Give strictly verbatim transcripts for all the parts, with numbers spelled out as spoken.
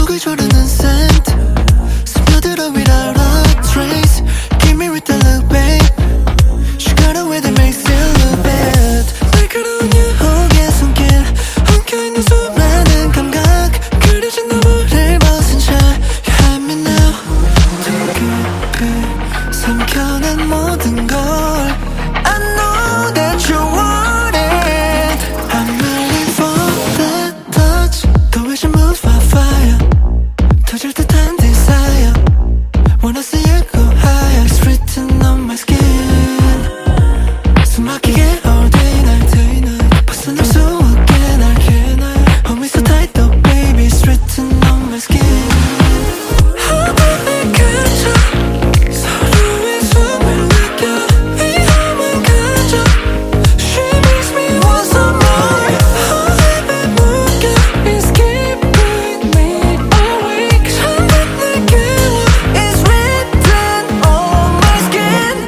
조르는 scent 스며들어 without a trace. Give me with the look, babe. She got a way that makes it look bad. 날카로운 유혹의 손길 엉켜있는 수많은 감각 그려진 너머를 벗은 채 You have me now. 그 삼켜낸 모든 걸 I know that you want it. I'm ready for that touch. The way she moves by fire 터질 듯한 desire. Wanna see you go higher. It's written on my skin. 숨 막히게 all day night day night. 벗어날 수 없게 날 깨나. Hold me so tight though baby. It's written on my skin. 어둠에 갇혀 서로의 숨을 느껴 위험한 감정. She makes me want some more. 어둠에 묶여 It's keeping me awake. 잠든 느낌은 It's written on my skin.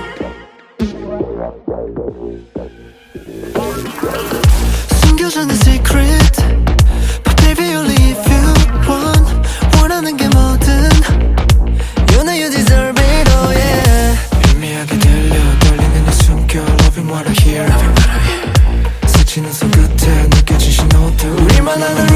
숨겨주는 secret But baby only if you want. 원하는 게 뭐든 You know you deserve it, oh yeah. 희미하게 들려 떨리는 내 숨결 Loving what I hear 스치는 손끝에 느껴진 신호들 우리만 아는